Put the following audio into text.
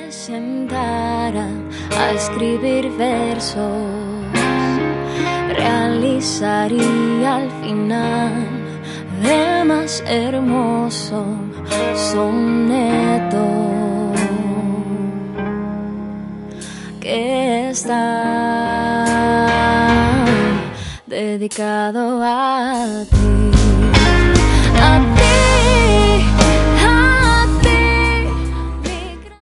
sentara a escribir versos, realizaría al final el más hermoso soneto que está dedicado a ti, a ti.